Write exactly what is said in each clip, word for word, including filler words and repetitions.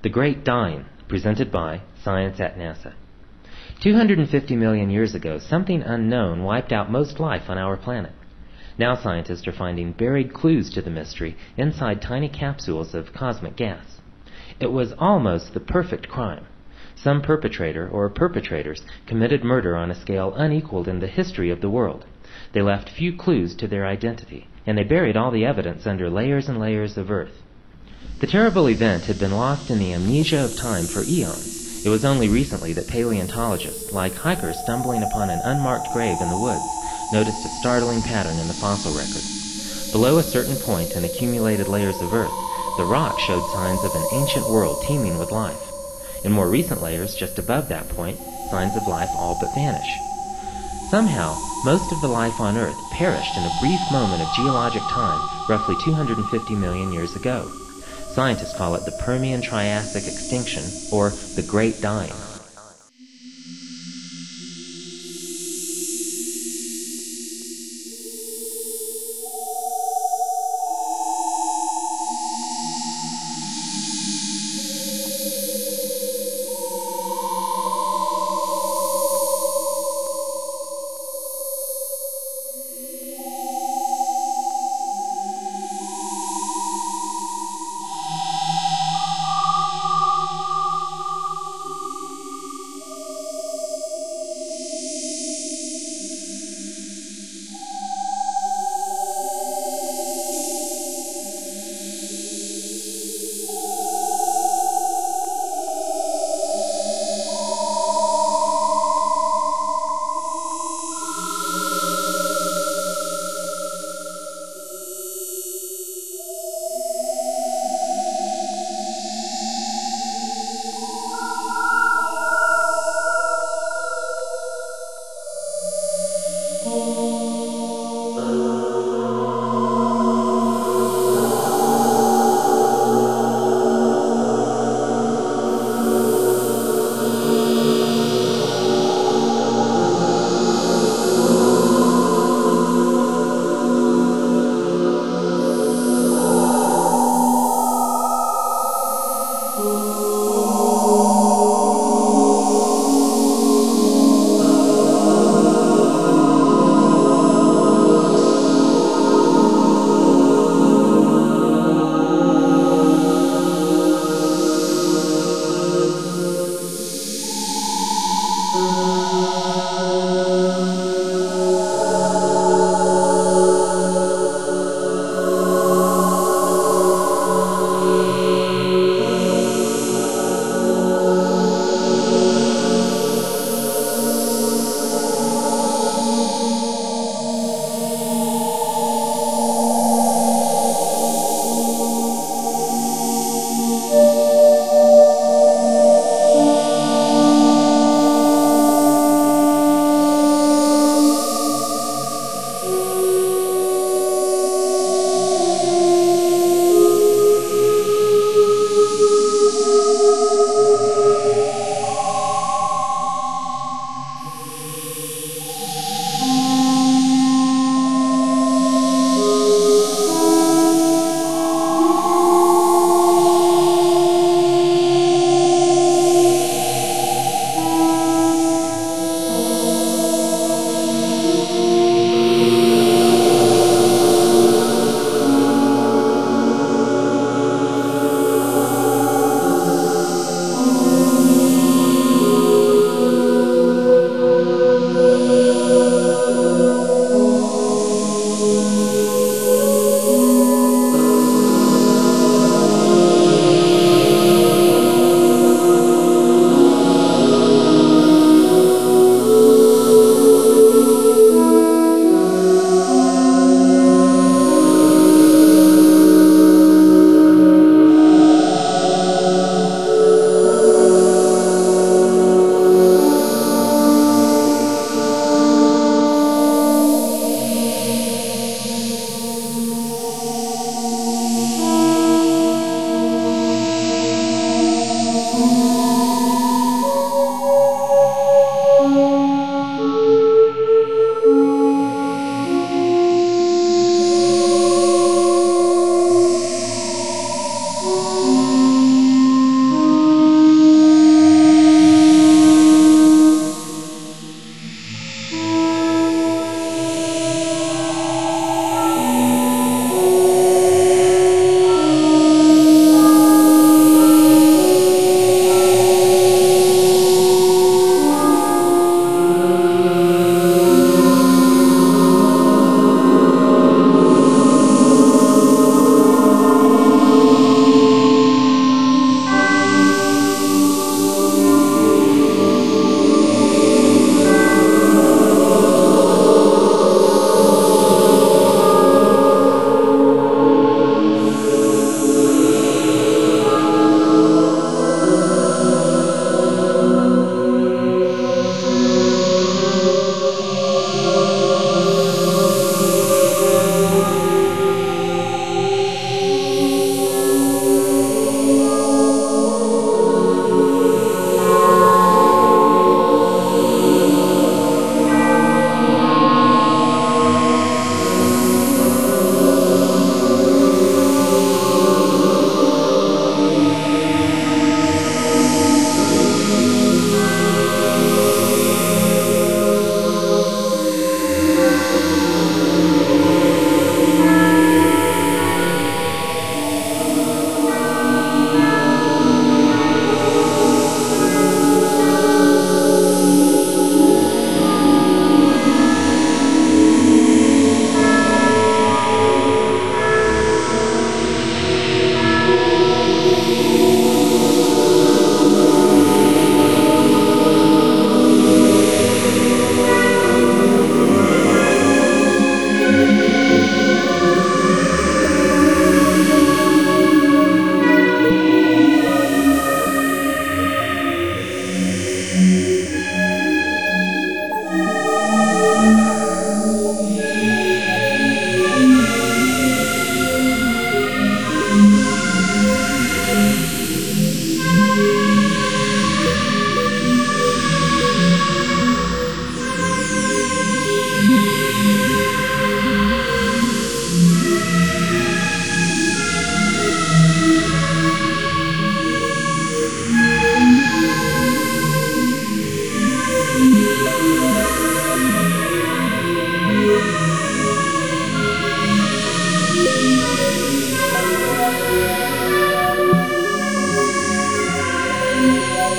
The Great Dying, presented by Science at NASA. two hundred fifty million years ago, something unknown wiped out most life on our planet. Now scientists are finding buried clues to the mystery inside tiny capsules of cosmic gas. It was almost the perfect crime. Some perpetrator or perpetrators committed murder on a scale unequaled in the history of the world. They left few clues to their identity, and they buried all the evidence under layers and layers of earth. The terrible event had been lost in the amnesia of time for eons. It was only recently that paleontologists, like hikers stumbling upon an unmarked grave in the woods, noticed a startling pattern in the fossil record. Below a certain point in accumulated layers of earth, the rock showed signs of an ancient world teeming with life. In more recent layers, just above that point, signs of life all but vanish. Somehow, most of the life on Earth perished in a brief moment of geologic time, roughly two hundred fifty million years ago. Scientists call it the Permian-Triassic extinction, or the Great Dying.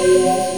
Thank you.